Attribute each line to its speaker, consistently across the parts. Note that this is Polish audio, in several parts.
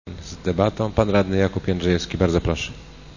Speaker 1: z debatą. Pan radny Jakub Jędrzejewski, bardzo proszę.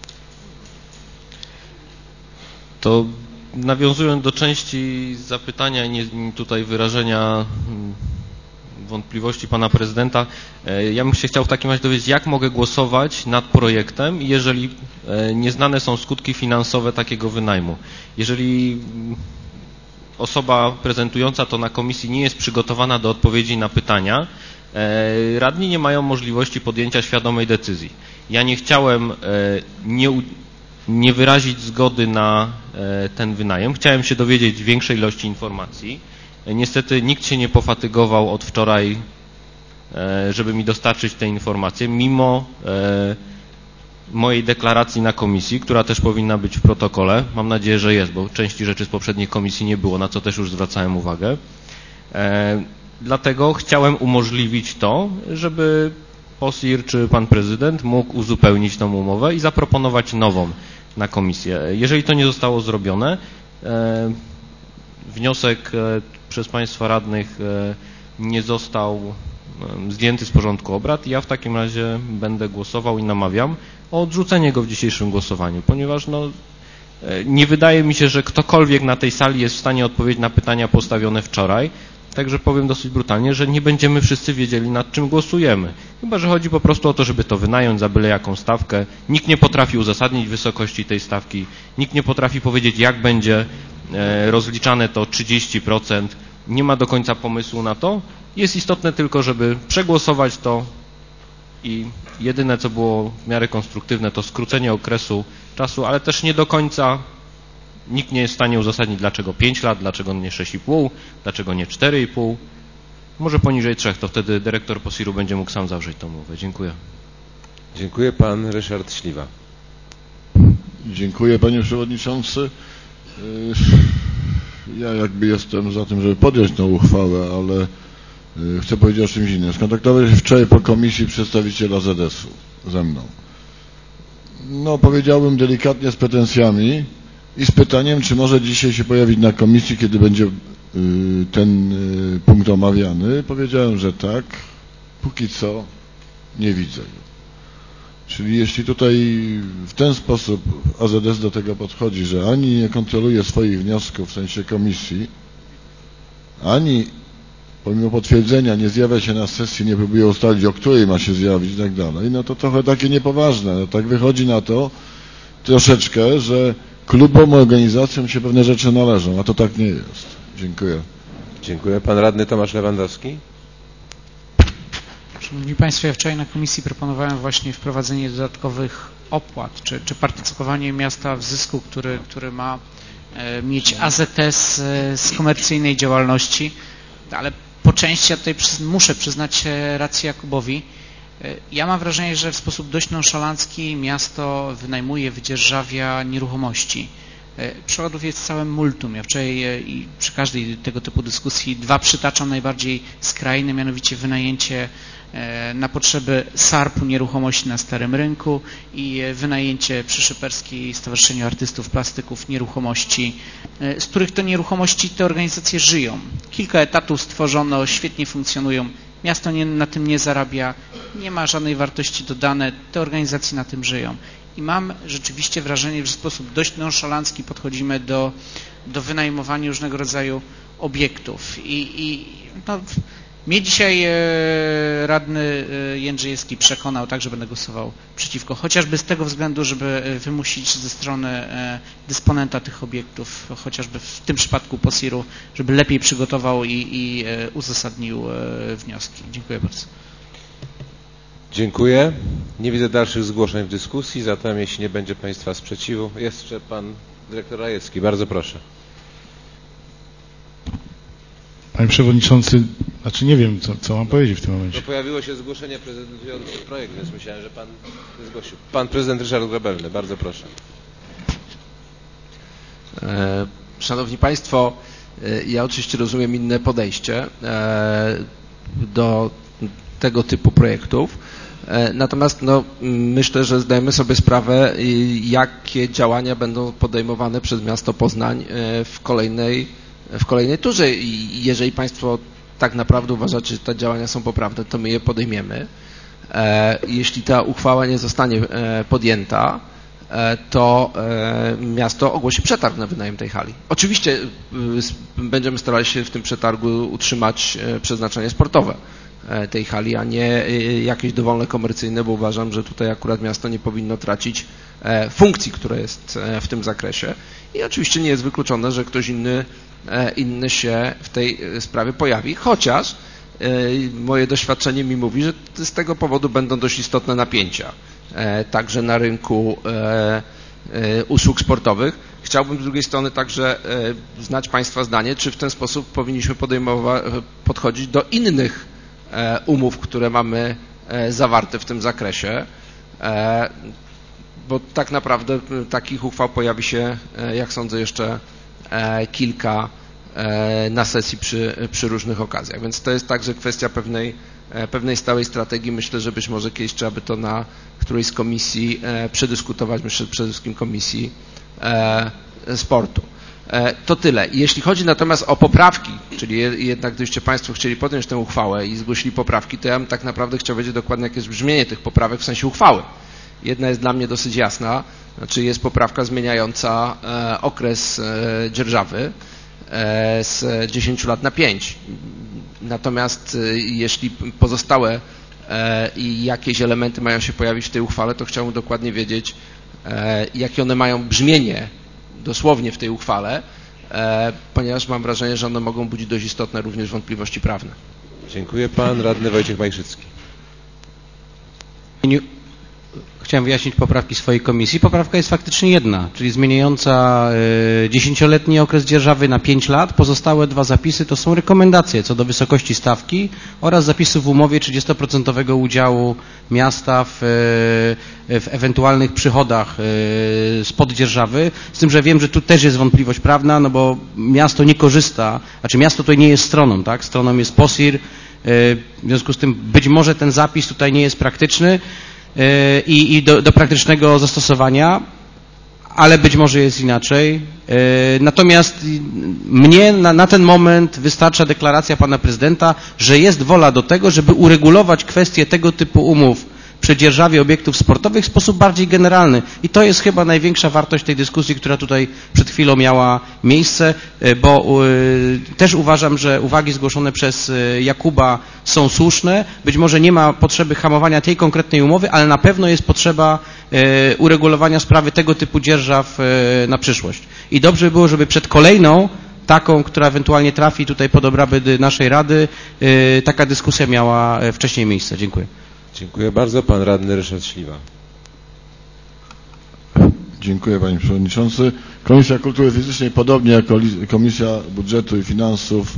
Speaker 2: To nawiązując do części zapytania i tutaj wyrażenia wątpliwości pana prezydenta, ja bym się chciał w takim razie dowiedzieć, jak mogę głosować nad projektem, jeżeli nieznane są skutki finansowe takiego wynajmu. Jeżeli osoba prezentująca to na komisji nie jest przygotowana do odpowiedzi na pytania, radni nie mają możliwości podjęcia świadomej decyzji. Ja nie chciałem nie wyrazić zgody na ten wynajem. Chciałem się dowiedzieć większej ilości informacji. Niestety nikt się nie pofatygował od wczoraj, żeby mi dostarczyć te informacje, mimo mojej deklaracji na komisji, która też powinna być w protokole. Mam nadzieję, że jest, bo części rzeczy z poprzedniej komisji nie było, na co też już zwracałem uwagę. Dlatego chciałem umożliwić to, żeby POSIR czy pan prezydent mógł uzupełnić tą umowę i zaproponować nową na komisję. Jeżeli to nie zostało zrobione, wniosek przez państwa radnych nie został zdjęty z porządku obrad i ja w takim razie będę głosował i namawiam o odrzucenie go w dzisiejszym głosowaniu, ponieważ nie wydaje mi się, że ktokolwiek na tej sali jest w stanie odpowiedzieć na pytania postawione wczoraj. Także powiem dosyć brutalnie, że nie będziemy wszyscy wiedzieli, nad czym głosujemy. Chyba że chodzi po prostu o to, żeby to wynająć za byle jaką stawkę. Nikt nie potrafi uzasadnić wysokości tej stawki. Nikt nie potrafi powiedzieć, jak będzie rozliczane to 30%. Nie ma do końca pomysłu na to. Jest istotne tylko, żeby przegłosować to i jedyne, co było w miarę konstruktywne, to skrócenie okresu czasu, ale też nie do końca nikt nie jest w stanie uzasadnić, dlaczego 5 lat, dlaczego nie 6,5, dlaczego nie 4,5. Może poniżej 3, to wtedy dyrektor POSIR-u będzie mógł sam zawrzeć tą umowę. Dziękuję.
Speaker 1: Dziękuję. Pan Ryszard Śliwa.
Speaker 3: Dziękuję, panie przewodniczący. Ja jakby jestem za tym, żeby podjąć tę uchwałę, ale chcę powiedzieć o czymś innym. Skontaktował się wczoraj po komisji przedstawiciel AZS-u ze mną. No, powiedziałbym delikatnie z pretensjami i z pytaniem, czy może dzisiaj się pojawić na komisji, kiedy będzie ten punkt omawiany. Powiedziałem, że tak. Póki co nie widzę go. Czyli jeśli tutaj w ten sposób AZS do tego podchodzi, że ani nie kontroluje swoich wniosków w sensie komisji, ani pomimo potwierdzenia nie zjawia się na sesji, nie próbuje ustalić, o której ma się zjawić i tak dalej, no to trochę takie niepoważne. No tak wychodzi na to troszeczkę, że klubom, organizacjom się pewne rzeczy należą, a to tak nie jest. Dziękuję.
Speaker 1: Dziękuję. Pan radny Tomasz Lewandowski.
Speaker 4: Szanowni Państwo, ja wczoraj na komisji proponowałem właśnie wprowadzenie dodatkowych opłat, czy partycypowanie miasta w zysku, który ma mieć AZS z komercyjnej działalności, ale po części ja tutaj muszę przyznać rację Jakubowi. Ja mam wrażenie, że w sposób dość nonszalancki miasto wynajmuje, wydzierżawia nieruchomości. Przykładów jest całe multum. Ja wczoraj i przy każdej tego typu dyskusji dwa przytaczam najbardziej skrajne, mianowicie wynajęcie na potrzeby SARP-u nieruchomości na Starym Rynku i wynajęcie przy Szyperskiej Stowarzyszeniu Artystów Plastyków nieruchomości, z których to nieruchomości te organizacje żyją. Kilka etatów stworzono, świetnie funkcjonują. Miasto na tym nie zarabia, nie ma żadnej wartości dodane, te organizacje na tym żyją. I mam rzeczywiście wrażenie, że w sposób dość nonszalancki podchodzimy do wynajmowania różnego rodzaju obiektów. No, mnie dzisiaj radny Jędrzejewski przekonał, tak, że będę głosował przeciwko, chociażby z tego względu, żeby wymusić ze strony dysponenta tych obiektów, chociażby w tym przypadku POSIR-u, żeby lepiej przygotował i uzasadnił wnioski. Dziękuję bardzo.
Speaker 1: Dziękuję. Nie widzę dalszych zgłoszeń w dyskusji, zatem jeśli nie będzie Państwa sprzeciwu, jeszcze Pan Dyrektor Rajewski. Bardzo proszę.
Speaker 5: Panie Przewodniczący, znaczy nie wiem, co mam powiedzieć w tym momencie.
Speaker 1: To pojawiło się zgłoszenie prezentujące projekt, więc myślałem, że Pan zgłosił. Pan Prezydent Ryszard Grabelny. Bardzo proszę.
Speaker 6: Szanowni Państwo, ja oczywiście rozumiem inne podejście do tego typu projektów. Natomiast myślę, że zdajemy sobie sprawę, jakie działania będą podejmowane przez miasto Poznań w kolejnej turze. I jeżeli Państwo tak naprawdę uważacie, że te działania są poprawne, to my je podejmiemy. Jeśli ta uchwała nie zostanie podjęta, to miasto ogłosi przetarg na wynajem tej hali. Oczywiście będziemy starali się w tym przetargu utrzymać przeznaczenie sportowe tej hali, a nie jakieś dowolne komercyjne, bo uważam, że tutaj akurat miasto nie powinno tracić funkcji, która jest w tym zakresie. I oczywiście nie jest wykluczone, że ktoś inny się w tej sprawie pojawi, chociaż moje doświadczenie mi mówi, że z tego powodu będą dość istotne napięcia, także na rynku usług sportowych. Chciałbym z drugiej strony także znać Państwa zdanie, czy w ten sposób powinniśmy podchodzić do innych umów, które mamy zawarte w tym zakresie, bo tak naprawdę takich uchwał pojawi się, jak sądzę, jeszcze kilka na sesji przy różnych okazjach. Więc to jest także kwestia pewnej stałej strategii. Myślę, że być może kiedyś trzeba by to na którejś z komisji przedyskutować, myślę, przede wszystkim komisji sportu. To tyle. Jeśli chodzi natomiast o poprawki, czyli jednak gdybyście Państwo chcieli podjąć tę uchwałę i zgłosili poprawki, to ja bym tak naprawdę chciał wiedzieć dokładnie, jakie jest brzmienie tych poprawek w sensie uchwały. Jedna jest dla mnie dosyć jasna, znaczy jest poprawka zmieniająca okres dzierżawy z 10 lat na 5. Natomiast jeśli pozostałe i jakieś elementy mają się pojawić w tej uchwale, to chciałbym dokładnie wiedzieć, jakie one mają brzmienie dosłownie w tej uchwale, ponieważ mam wrażenie, że one mogą budzić dość istotne również wątpliwości prawne.
Speaker 1: Dziękuję. Pan radny Wojciech Majszycki.
Speaker 7: Chciałem wyjaśnić poprawki swojej komisji. Poprawka jest faktycznie jedna, czyli zmieniająca 10-letni okres dzierżawy na 5 lat. Pozostałe dwa zapisy to są rekomendacje co do wysokości stawki oraz zapisów w umowie 30% udziału miasta w ewentualnych przychodach spod dzierżawy. Z tym, że wiem, że tu też jest wątpliwość prawna, no bo miasto nie korzysta, znaczy miasto tutaj nie jest stroną, tak? Stroną jest POSIR, w związku z tym być może ten zapis tutaj nie jest praktyczny i do praktycznego zastosowania, ale być może jest inaczej. Natomiast mnie na ten moment wystarcza deklaracja pana prezydenta, że jest wola do tego, żeby uregulować kwestię tego typu umów przy dzierżawie obiektów sportowych w sposób bardziej generalny. I to jest chyba największa wartość tej dyskusji, która tutaj przed chwilą miała miejsce, bo też uważam, że uwagi zgłoszone przez Jakuba są słuszne. Być może nie ma potrzeby hamowania tej konkretnej umowy, ale na pewno jest potrzeba uregulowania sprawy tego typu dzierżaw na przyszłość. I dobrze by było, żeby przed kolejną taką, która ewentualnie trafi tutaj pod obrady naszej Rady, taka dyskusja miała wcześniej miejsce. Dziękuję.
Speaker 1: Dziękuję bardzo. Pan radny Ryszard Śliwa.
Speaker 3: Dziękuję Panie Przewodniczący. Komisja Kultury Fizycznej, podobnie jak Komisja Budżetu i Finansów,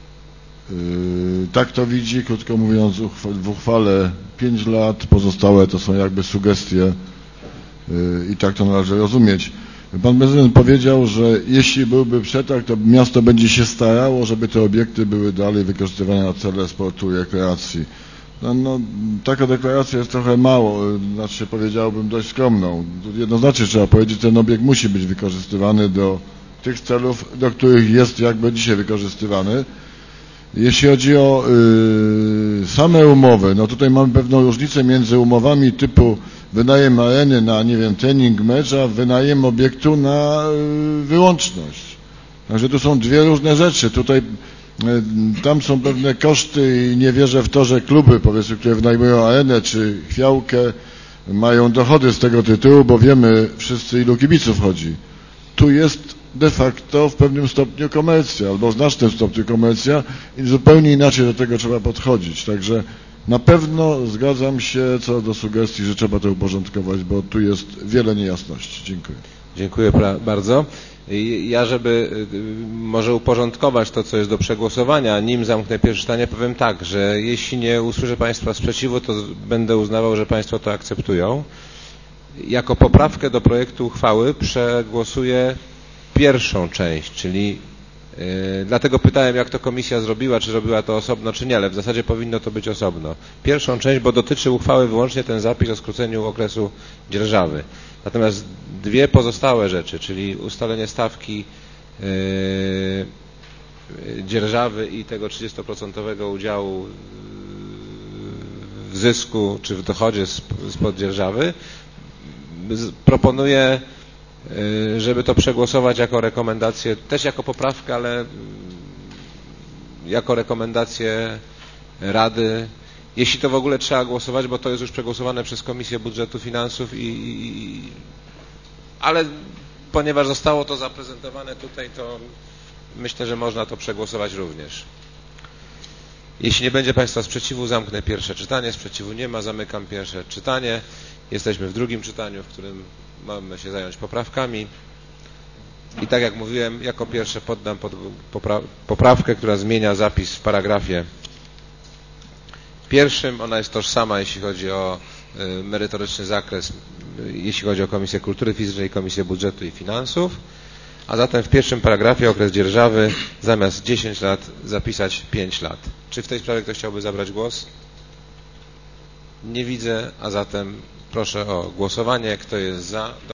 Speaker 3: tak to widzi, krótko mówiąc, w uchwale 5 lat, pozostałe to są jakby sugestie i tak to należy rozumieć. Pan prezydent powiedział, że jeśli byłby przetarg, to miasto będzie się starało, żeby te obiekty były dalej wykorzystywane na cele sportu i rekreacji. No, taka deklaracja jest trochę mało, znaczy powiedziałbym dość skromną. Jednoznacznie trzeba powiedzieć, że ten obiekt musi być wykorzystywany do tych celów, do których jest jakby dzisiaj wykorzystywany. Jeśli chodzi o same umowy, no tutaj mamy pewną różnicę między umowami typu wynajem areny na, nie wiem, trening, mecz, a wynajem obiektu na wyłączność. Także tu są dwie różne rzeczy. Tutaj tam są pewne koszty i nie wierzę w to, że kluby, powiedzmy, które wynajmują arenę czy chwiałkę, mają dochody z tego tytułu, bo wiemy wszyscy, ilu kibiców chodzi. Tu jest de facto w pewnym stopniu komercja, albo w znacznym stopniu komercja i zupełnie inaczej do tego trzeba podchodzić. Także na pewno zgadzam się co do sugestii, że trzeba to uporządkować, bo tu jest wiele niejasności. Dziękuję.
Speaker 1: Dziękuję bardzo. Ja, żeby może uporządkować to, co jest do przegłosowania, nim zamknę pierwsze czytanie, powiem tak, że jeśli nie usłyszę Państwa sprzeciwu, to będę uznawał, że Państwo to akceptują. Jako poprawkę do projektu uchwały przegłosuję pierwszą część, czyli dlatego pytałem, jak to komisja zrobiła, czy zrobiła to osobno, czy nie, ale w zasadzie powinno to być osobno. Pierwszą część, bo dotyczy uchwały wyłącznie ten zapis o skróceniu okresu dzierżawy. Natomiast dwie pozostałe rzeczy, czyli ustalenie stawki dzierżawy i tego 30% udziału w w zysku czy w dochodzie spod dzierżawy, proponuję, żeby to przegłosować jako rekomendację, też jako poprawkę, ale jako rekomendację Rady, jeśli to w ogóle trzeba głosować, bo to jest już przegłosowane przez Komisję Budżetu Finansów ale ponieważ zostało to zaprezentowane tutaj, to myślę, że można to przegłosować również. Jeśli nie będzie Państwa sprzeciwu, zamknę pierwsze czytanie. Sprzeciwu nie ma, zamykam pierwsze czytanie. Jesteśmy w drugim czytaniu, w którym mamy się zająć poprawkami. I tak jak mówiłem, jako pierwsze poddam pod poprawkę, która zmienia zapis w paragrafie pierwszym. Ona jest tożsama, jeśli chodzi o merytoryczny zakres, jeśli chodzi o Komisję Kultury Fizycznej, Komisję Budżetu i Finansów. A zatem w pierwszym paragrafie okres dzierżawy zamiast 10 lat zapisać 5 lat. Czy w tej sprawie ktoś chciałby zabrać głos? Nie widzę, a zatem proszę o głosowanie. Kto jest za?